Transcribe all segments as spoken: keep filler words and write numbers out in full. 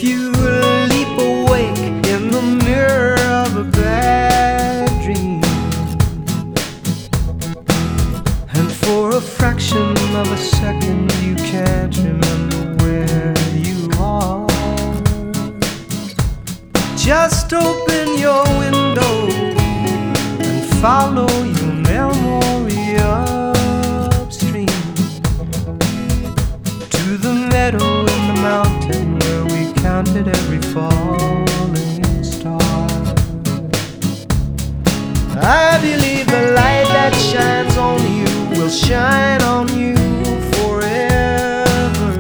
if you leap awake in the mirror of a bad dream, and for a fraction of a second you can't remember where you are, just open your window and follow your memory upstream to the meadow in the mountain where we counted every falling star. I believe the light that shines on you will shine on you forever.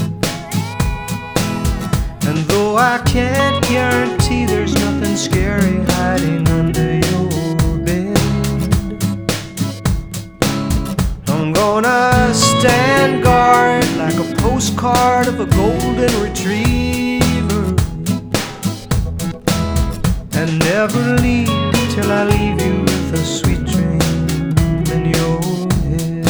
And though I can't guarantee there's nothing scary hiding under your bed, I'm gonna stand guard like a postcard of a golden retriever, and never leave till I leave you with a sweet dream in your head.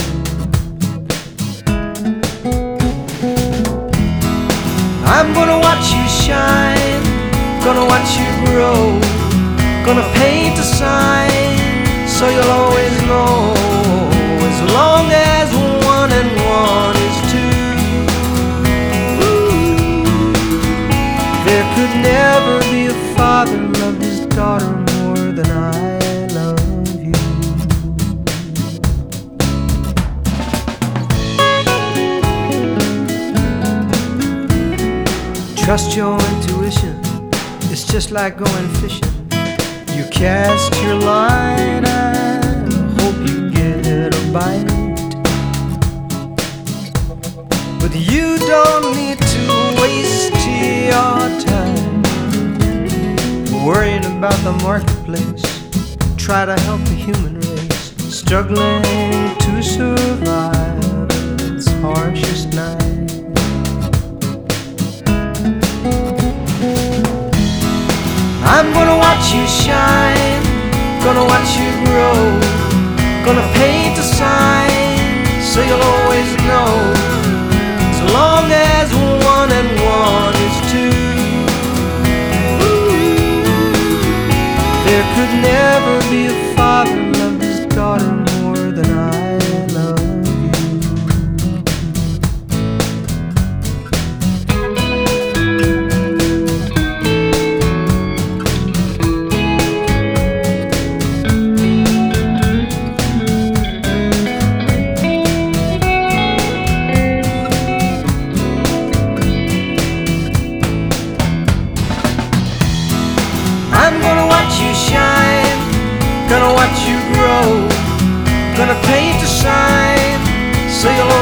I'm gonna watch you shine, gonna watch you grow, gonna paint a sign so you'll always know, as long as one and one is two, there could never be a father love his daughter more than I love you. Trust your intuition, it's just like going fishing. You cast your line and hope you get a bite, but you don't need to waste your time worrying about the marketplace. Try to help the human race struggling to survive its harshest night. I'm gonna watch you shine, gonna watch you grow, gonna paint a sign so you'll always know, as long as one and one is two, there could never be a father love his daughter more than I love gonna watch you grow, gonna paint a sign so you'll